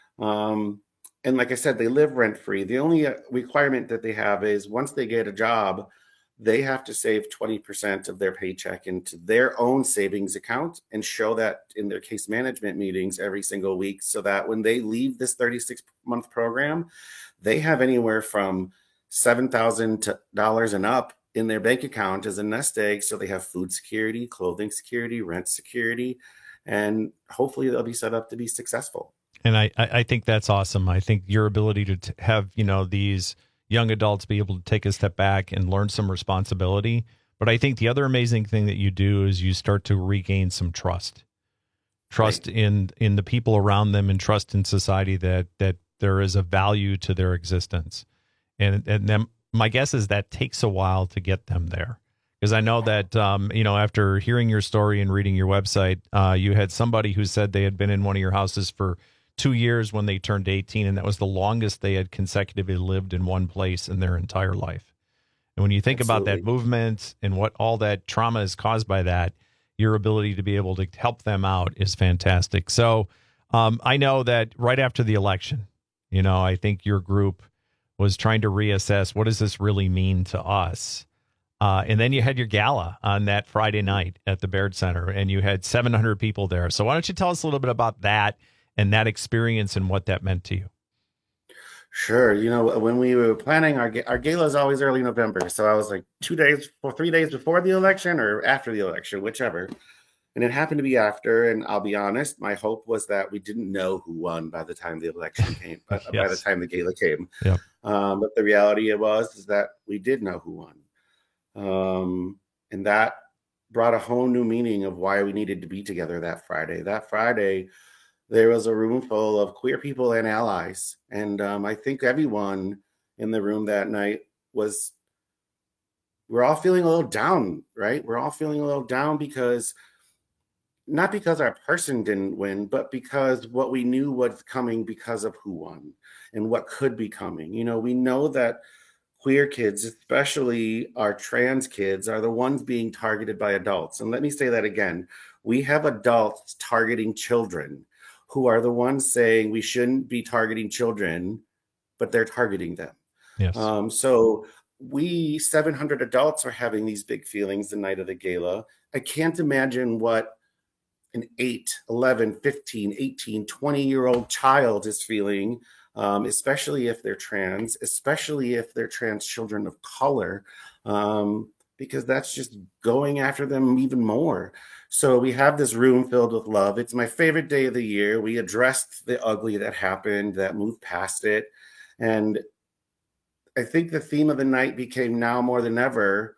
Um, and like I said, they live rent free. The only requirement that they have is once they get a job, they have to save twenty percent of their paycheck into their own savings account and show that in their case management meetings every single week, so that when they leave this thirty-six month program, they have anywhere from seven thousand dollars and up in their bank account as a nest egg. So they have food security, clothing security, rent security, and hopefully they'll be set up to be successful. And I, I think that's awesome. I think your ability to t- have, you know, these young adults be able to take a step back and learn some responsibility. But I think the other amazing thing that you do is you start to regain some trust, trust right. in, in the people around them, and trust in society that, that there is a value to their existence. And and then my guess is that takes a while to get them there, because I know that, um, you know, after hearing your story and reading your website, uh, you had somebody who said they had been in one of your houses for two years when they turned eighteen, and that was the longest they had consecutively lived in one place in their entire life. And when you think Absolutely. About that movement and what all that trauma is caused by that, your ability to be able to help them out is fantastic. So um, I know that right after the election, you know, I think your group was trying to reassess, what does this really mean to us? Uh, and then you had your gala on that Friday night at the Baird Center, and you had seven hundred people there. So why don't you tell us a little bit about that and that experience and what that meant to you? Sure. You know, when we were planning our our gala is always early November. So I was like two days or three days before the election or after the election, whichever. And it happened to be after. And I'll be honest, my hope was that we didn't know who won by the time the election came, yes. by the time the gala came. Yeah. Um, but the reality it was is that we did know who won. Um, and that brought a whole new meaning of why we needed to be together that Friday. That Friday, there was a room full of queer people and allies. And um, I think everyone in the room that night was, we're all feeling a little down, right? We're all feeling a little down because, not because our person didn't win, but because what we knew was coming because of who won and what could be coming. You know, we know that queer kids, especially our trans kids, are the ones being targeted by adults. And let me say that again. We have adults targeting children who are the ones saying we shouldn't be targeting children, but they're targeting them. Yes. Um, so we seven hundred adults are having these big feelings the night of the gala. I can't imagine what an eight, eleven, fifteen, eighteen, twenty year old child is feeling, um, especially if they're trans, especially if they're trans children of color, um, because that's just going after them even more. So we have this room filled with love. It's my favorite day of the year. We addressed the ugly that happened, that moved past it. And I think the theme of the night became, now more than ever,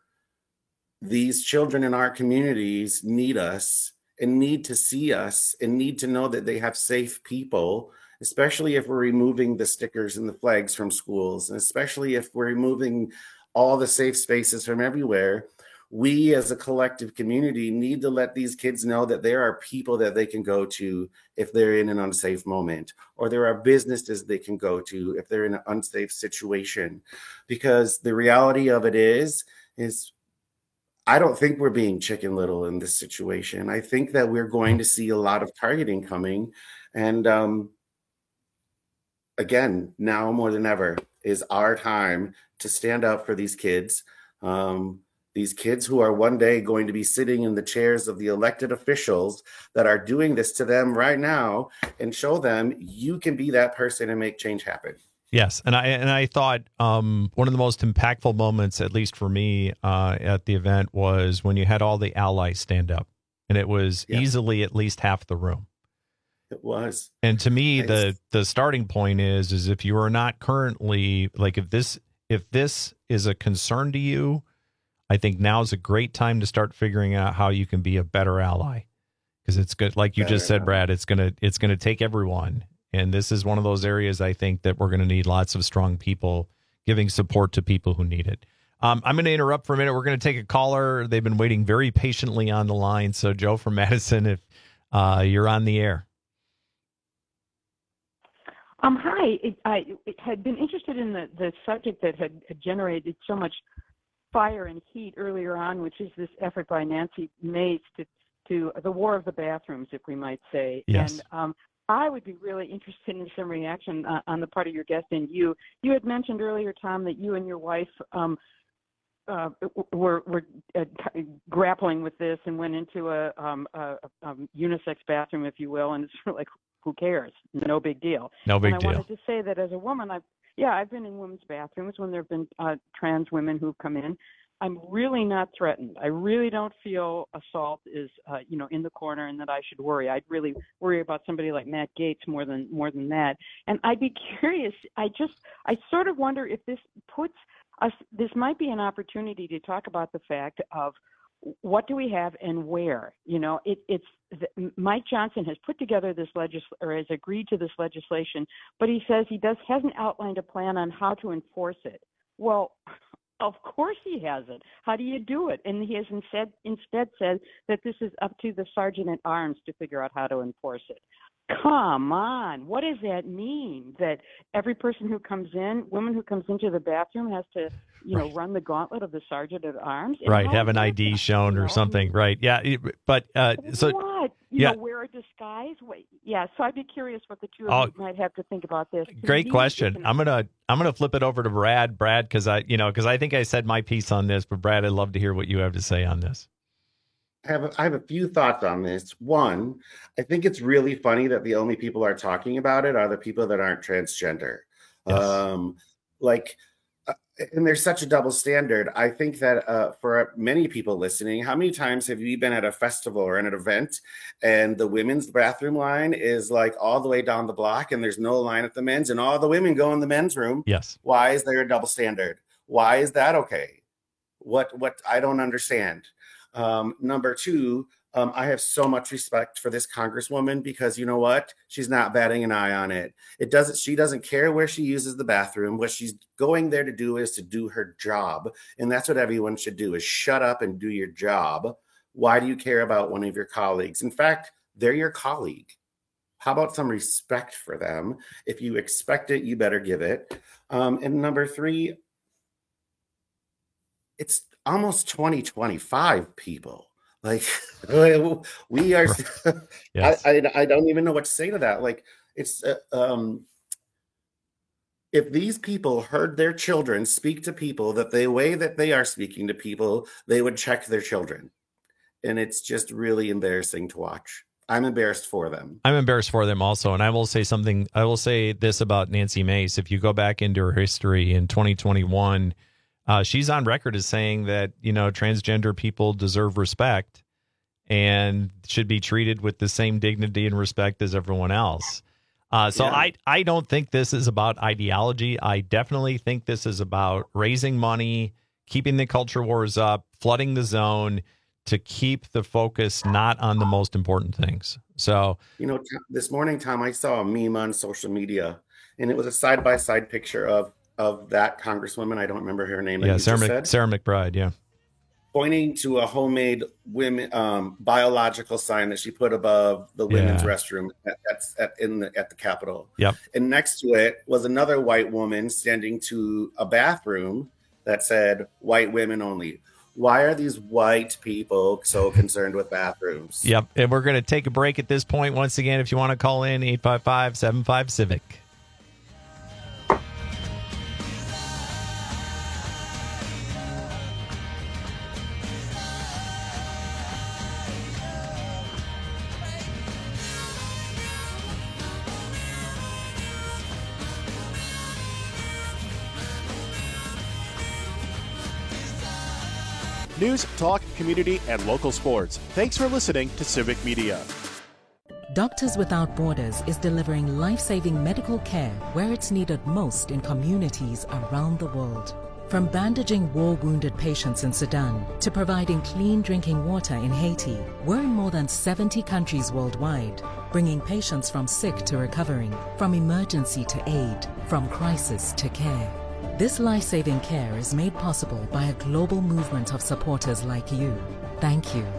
these children in our communities need us and need to see us and need to know that they have safe people, especially if we're removing the stickers and the flags from schools, and especially if we're removing all the safe spaces from everywhere. We as a collective community need to let these kids know that there are people that they can go to if they're in an unsafe moment, or there are businesses they can go to if they're in an unsafe situation. Because the reality of it is, is I don't think we're being Chicken Little in this situation. I think that we're going to see a lot of targeting coming. And um, again, now more than ever is our time to stand up for these kids. Um, These kids who are one day going to be sitting in the chairs of the elected officials that are doing this to them right now, and show them you can be that person and make change happen. Yes. And I and I thought um, one of the most impactful moments, at least for me, uh, at the event was when you had all the allies stand up, and it was yeah. easily at least half the room. It was. And to me, nice. the the starting point is, is if you are not currently, like if this if this is a concern to you, I think now is a great time to start figuring out how you can be a better ally, because it's good. Like you just said, Brad, it's gonna it's gonna take everyone, and this is one of those areas I think that we're going to need lots of strong people giving support to people who need it. Um, I'm going to interrupt for a minute. We're going to take a caller. They've been waiting very patiently on the line. So Joe from Madison, if uh, you're on the air. Um, hi. It, I it had been interested in the, the subject that had, had generated so much fire and heat earlier on, which is this effort by Nancy Mace to, to the war of the bathrooms, if we might say. Yes. And um, I would be really interested in some reaction uh, on the part of your guest and you. You had mentioned earlier, Tom, that you and your wife um, uh, were, were uh, grappling with this and went into a, um, a, a unisex bathroom, if you will, and it's sort of like, who cares? No big deal. No big and I deal. wanted to say that as a woman, I've yeah, I've been in women's bathrooms when there have been uh, trans women who've come in. I'm really not threatened. I really don't feel assault is uh, you know in the corner and that I should worry. I'd really worry about somebody like Matt Gaetz more than more than that. And I'd be curious. I just I sort of wonder if this puts us. This might be an opportunity to talk about the fact of what do we have and where? You know, it, it's Mike Johnson has put together this legis or has agreed to this legislation, but he says he does hasn't outlined a plan on how to enforce it. Well, of course he hasn't. How do you do it? And he has instead instead said that this is up to the sergeant at arms to figure out how to enforce it. Come on. What does that mean? That every person who comes in, woman who comes into the bathroom has to, you know, right. run the gauntlet of the sergeant at arms? And right. Have an I D shown or something. Right. Yeah. But uh, so. What? You yeah. know, wear a disguise? Wait, yeah. So I'd be curious what the two of oh, you might have to think about this. Great question. I'm going to, I'm going to flip it over to Brad, Brad, cause I, you know, cause I think I said my piece on this, but Brad, I'd love to hear what you have to say on this. I have, a, I have a few thoughts on this. One, I think it's really funny that the only people are talking about it are the people that aren't transgender. Yes. Um, like, uh, and there's such a double standard. I think that uh, for many people listening, how many times have you been at a festival or at an event and the women's bathroom line is like all the way down the block and there's no line at the men's and all the women go in the men's room? Yes. Why is there a double standard? Why is that okay? What, what I don't understand. Um, number two, um, I have so much respect for this congresswoman because you know what? She's not batting an eye on it. It doesn't, she doesn't care where she uses the bathroom. What she's going there to do is to do her job. And that's what everyone should do is shut up and do your job. Why do you care about one of your colleagues? In fact, they're your colleague. How about some respect for them? If you expect it, you better give it. Um, and number three, it's almost twenty twenty-five, people. Like we are. Yes. I, I I don't even know what to say to that. Like it's uh, um. If these people heard their children speak to people that the way that they are speaking to people, they would check their children, and it's just really embarrassing to watch. I'm embarrassed for them. I'm embarrassed for them also, and I will say something. I will say this about Nancy Mace. If you go back into her history in twenty twenty-one. Uh, she's on record as saying that, you know, transgender people deserve respect and should be treated with the same dignity and respect as everyone else. Uh, so yeah. I, I don't think this is about ideology. I definitely think this is about raising money, keeping the culture wars up, flooding the zone to keep the focus not on the most important things. So, you know, this morning, Tom, I saw a meme on social media and it was a side-by-side picture of of that congresswoman. I don't remember her name. Yeah, Sarah, Mc, Sarah McBride. Yeah. Pointing to a homemade women um, biological sign that she put above the women's yeah. restroom at, at, at, in the, at the Capitol. Yep. And next to it was another white woman standing to a bathroom that said white women only. Why are these white people so concerned with bathrooms? Yep. And we're going to take a break at this point. Once again, if you want to call in, eight five five, seven five, CIVIC. News, talk, community, and local sports. Thanks for listening to Civic Media. Doctors Without Borders is delivering life-saving medical care where it's needed most in communities around the world. From bandaging war-wounded patients in Sudan to providing clean drinking water in Haiti, we're in more than seventy countries worldwide, bringing patients from sick to recovering, from emergency to aid, from crisis to care. This life-saving care is made possible by a global movement of supporters like you. Thank you.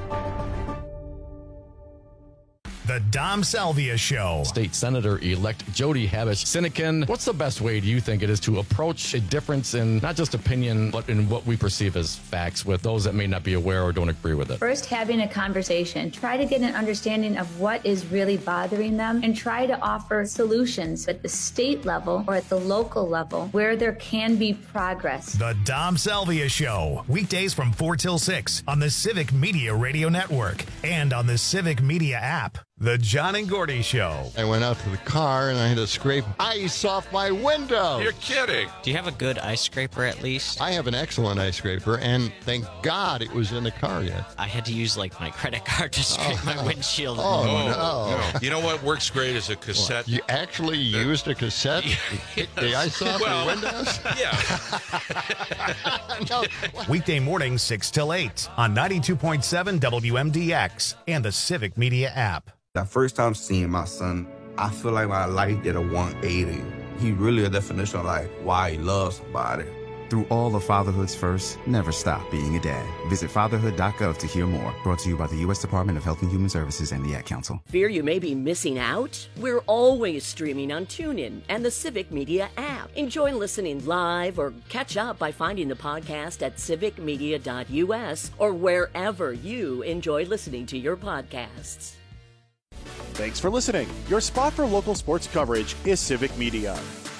The Dom Salvia Show. State Senator-elect Jody Habush-Sinekin, what's the best way, do you think, it is to approach a difference in not just opinion, but in what we perceive as facts with those that may not be aware or don't agree with it? First, having a conversation. Try to get an understanding of what is really bothering them and try to offer solutions at the state level or at the local level where there can be progress. The Dom Salvia Show. Weekdays from four till six on the Civic Media Radio Network and on the Civic Media app. The John and Gordy Show. I went out to the car and I had to scrape ice off my window. You're kidding. Do you have a good ice scraper at least? I have an excellent ice scraper, and thank God it was in the car yet. I had to use like my credit card to scrape oh, my windshield. Oh, oh no. no. You know what works great is a cassette. What? You actually the, used a cassette to kick the ice off well, your windows? Yeah. no. Weekday mornings six till eight on ninety-two point seven W M D X and the Civic Media app. The first time seeing my son, I feel like my life did a one eighty. He really a definition of like why he loves somebody. Through all of Fatherhood's first, never stop being a dad. Visit fatherhood dot gov to hear more. Brought to you by the U S Department of Health and Human Services and the Ad Council. Fear you may be missing out? We're always streaming on TuneIn and the Civic Media app. Enjoy listening live or catch up by finding the podcast at civic media dot U S or wherever you enjoy listening to your podcasts. Thanks for listening. Your spot for local sports coverage is Civic Media.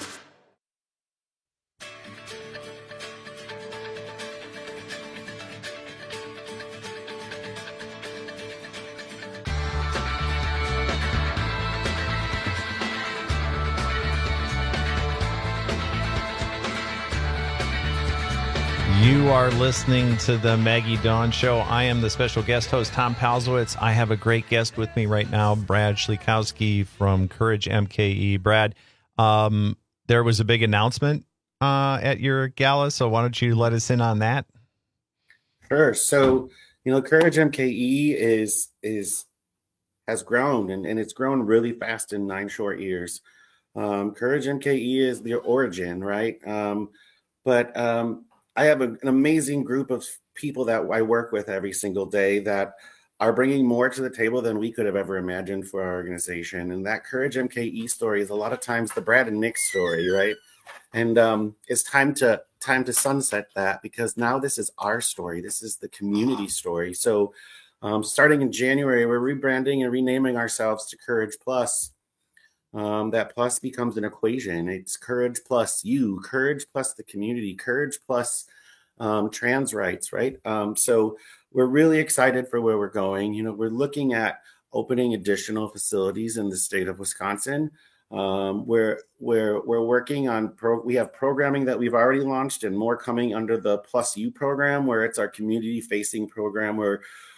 You are listening to the Maggie Dawn Show. I am the special guest host, Tom Palzowitz. I have a great guest with me right now, Brad Schlikowski from Courage M K E. Brad, um, there was a big announcement uh, at your gala, so why don't you let us in on that? Sure. So, you know, Courage M K E is is has grown, and, and it's grown really fast in nine short years. Um, Courage M K E is the origin, right? Um, but um, I have a, an amazing group of people that I work with every single day that are bringing more to the table than we could have ever imagined for our organization. And that Courage M K E story is a lot of times the Brad and Nick story, right? And um, it's time to time to sunset that, because now this is our story. This is the community story. So um, starting in January, we're rebranding and renaming ourselves to Courage Plus. Um, that plus becomes an equation. It's courage plus you, courage plus the community, courage plus um, trans rights, right? Um, so we're really excited for where we're going. You know, we're looking at opening additional facilities in the state of Wisconsin. Um, we're, we're, we're working on, pro- we have programming that we've already launched and more coming under the Plus You program, where it's our community facing program where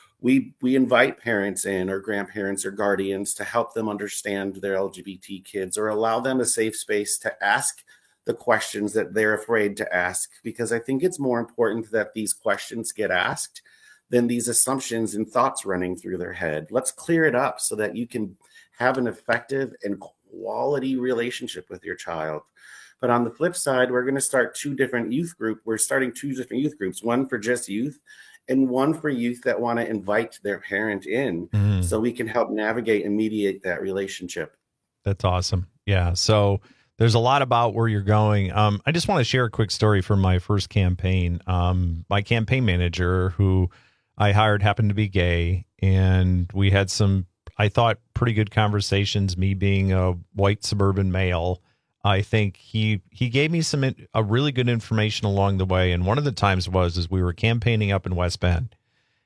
We we invite parents in or grandparents or guardians to help them understand their L G B T kids, or allow them a safe space to ask the questions that they're afraid to ask, because I think it's more important that these questions get asked than these assumptions and thoughts running through their head. Let's clear it up so that you can have an effective and quality relationship with your child. But on the flip side, we're going to start two different youth groups. We're starting two different youth groups, one for just youth and one for youth that want to invite their parent in, mm-hmm. so we can help navigate and mediate that relationship. That's awesome. Yeah. So there's a lot about where you're going. Um, I just want to share a quick story from my first campaign. Um, my campaign manager, who I hired, happened to be gay, and we had some, I thought, pretty good conversations, me being a white suburban male. I think he he gave me some a really good information along the way. And one of the times was is we were campaigning up in West Bend,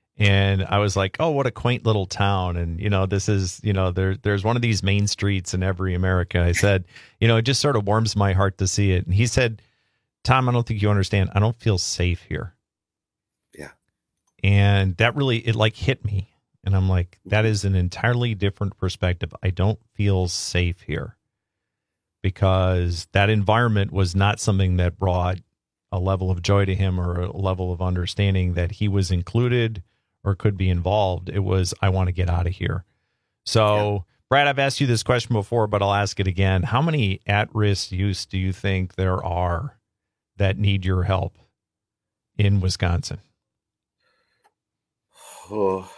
and I was like, oh, what a quaint little town. And, you know, this is, you know, there there's one of these main streets in every America. I said, you know, it just sort of warms my heart to see it. And he said, Tom, I don't think you understand. I don't feel safe here. Yeah. And that really, it like hit me. And I'm like, that is an entirely different perspective. I don't feel safe here. Because that environment was not something that brought a level of joy to him or a level of understanding that he was included or could be involved. It was, I want to get out of here. So, yeah. Brad, I've asked you this question before, but I'll ask it again. How many at-risk youths do you think there are that need your help in Wisconsin? Oh.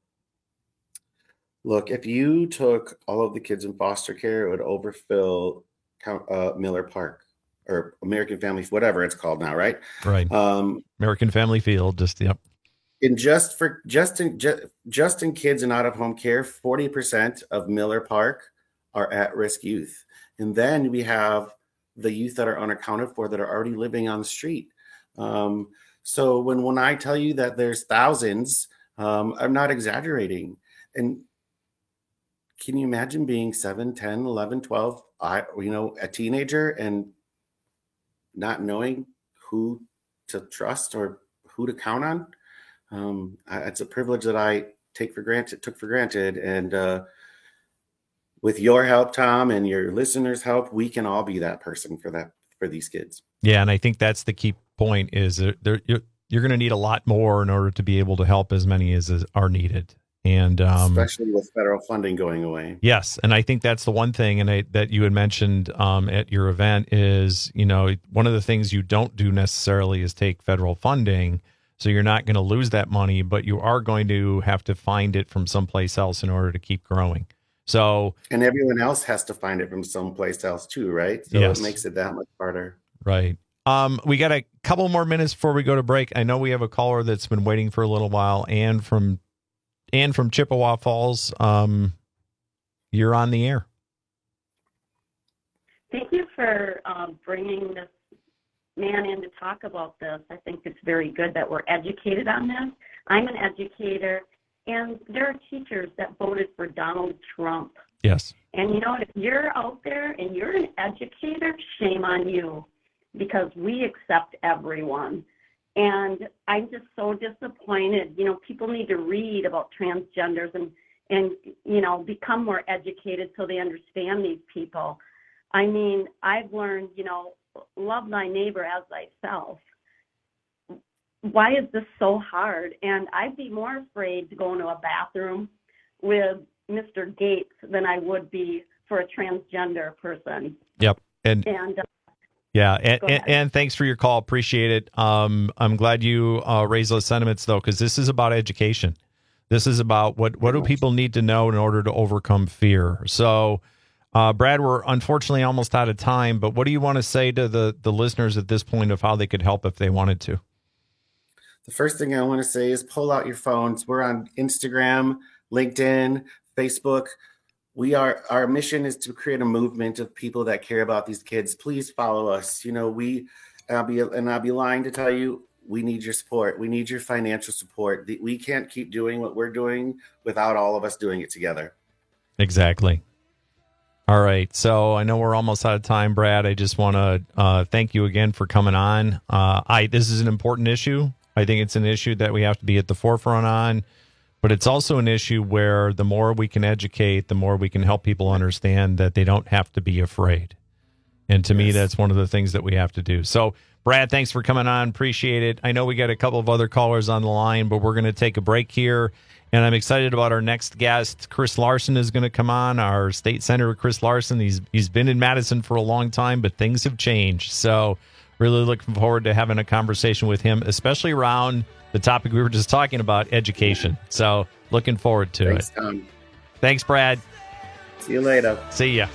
Look, if you took all of the kids in foster care, it would overfill uh, Miller Park or American Family, whatever it's called now, right? Right. Um, American Family Field, just, yep. In just for just in just, just in kids in out of home care, forty percent of Miller Park are at risk youth, and then we have the youth that are unaccounted for that are already living on the street. Um, so when when I tell you that there's thousands, um, I'm not exaggerating. And can you imagine being seven, ten, eleven, twelve, I you know a teenager and not knowing who to trust or who to count on? Um, I, it's a privilege that I take for granted, took for granted. And uh, with your help, Tom, and your listeners' help, we can all be that person for that, for these kids. Yeah. And I think that's the key point is that there, you're, you're going to need a lot more in order to be able to help as many as, as are needed. And um, especially with federal funding going away. Yes. And I think that's the one thing and I, that you had mentioned um, at your event is, you know, one of the things you don't do necessarily is take federal funding. So you're not going to lose that money, but you are going to have to find it from someplace else in order to keep growing. So, and everyone else has to find it from someplace else too, right? So yes. It makes it that much harder. Right. Um, we got a couple more minutes before we go to break. I know we have a caller that's been waiting for a little while, and from and from Chippewa Falls. Um, you're on the air. Thank you for um, bringing this man in to talk about this. I think it's very good that we're educated on this. I'm an educator, and there are teachers that voted for Donald Trump. Yes. And you know what? If you're out there and you're an educator, shame on you, because we accept everyone. And I'm just so disappointed. You know, people need to read about transgenders and, and you know, become more educated so they understand these people. I mean, I've learned, you know, love thy neighbor as thyself. Why is this so hard? And I'd be more afraid to go into a bathroom with Mister Gates than I would be for a transgender person. Yep. And, and uh, yeah. And, and, and thanks for your call. Appreciate it. Um, I'm glad you uh, raised those sentiments, though, because this is about education. This is about what, what do people need to know in order to overcome fear? So, Uh, Brad, we're unfortunately almost out of time, but what do you want to say to the, the listeners at this point of how they could help if they wanted to? The first thing I want to say is pull out your phones. We're on Instagram, LinkedIn, Facebook. We are, our mission is to create a movement of people that care about these kids. Please follow us. You know, we, I'll be, and I'll be lying to tell you, we need your support. We need your financial support. We can't keep doing what we're doing without all of us doing it together. Exactly. All right. So I know we're almost out of time, Brad. I just want to uh, thank you again for coming on. Uh, I this is an important issue. I think it's an issue that we have to be at the forefront on, but it's also an issue where the more we can educate, the more we can help people understand that they don't have to be afraid. And to yes. me, that's one of the things that we have to do. So, Brad, thanks for coming on. Appreciate it. I know we got a couple of other callers on the line, but we're going to take a break here. And I'm excited about our next guest. Chris Larson is going to come on, our state senator, Chris Larson. He's he's been in Madison for a long time, but things have changed. So really looking forward to having a conversation with him, especially around the topic we were just talking about, education. So looking forward to Thanks, it. Tom. Thanks, Brad. See you later. See ya.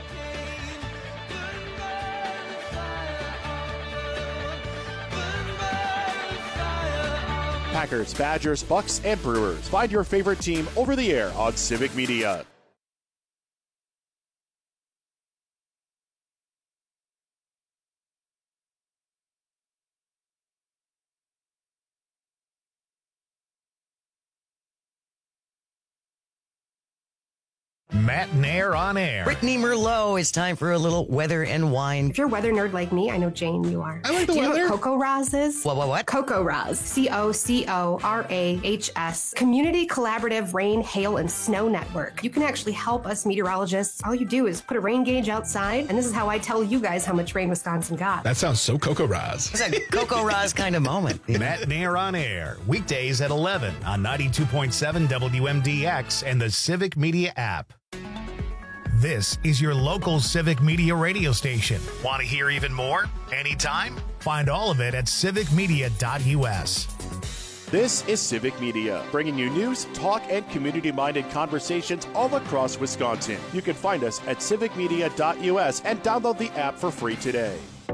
Packers, Badgers, Bucks, and Brewers. Find your favorite team over the air on Civic Media. Matt Nair on air. Brittany Merlot, it's time for a little weather and wine. If you're a weather nerd like me, I know Jane, you are. I like the Do you weather. know what Coco Raz is? What, what, what? Coco Raz. C O C O R A H S. Community Collaborative Rain, Hail, and Snow Network. You can actually help us meteorologists. All you do is put a rain gauge outside, and this is how I tell you guys how much rain Wisconsin got. That sounds so Coco Raz. It's a Coco Raz kind of moment. Matt Nair on air, weekdays at eleven on ninety-two point seven W M D X and the Civic Media app. This is your local Civic Media radio station. Want to hear even more? Anytime? Find all of it at civic media dot U S. This is Civic Media, bringing you news, talk, and community-minded conversations all across Wisconsin. You can find us at civic media dot U S and download the app for free today.